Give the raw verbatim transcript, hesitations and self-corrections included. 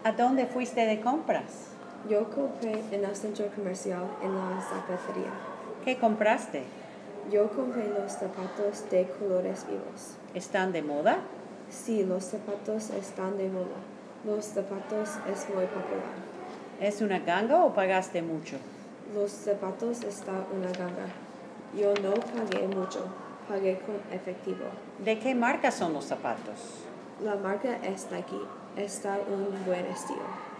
¿A dónde fuiste de compras? Yo compré en el centro comercial en la zapatería. ¿Qué compraste? Yo compré los zapatos de colores vivos. ¿Están de moda? Sí, los zapatos están de moda. Los zapatos es muy popular. ¿Es una ganga o pagaste mucho? Los zapatos están una ganga. Yo no pagué mucho. Pagué con efectivo. ¿De qué marca son los zapatos? La marca es Nike. Está un buen estilo.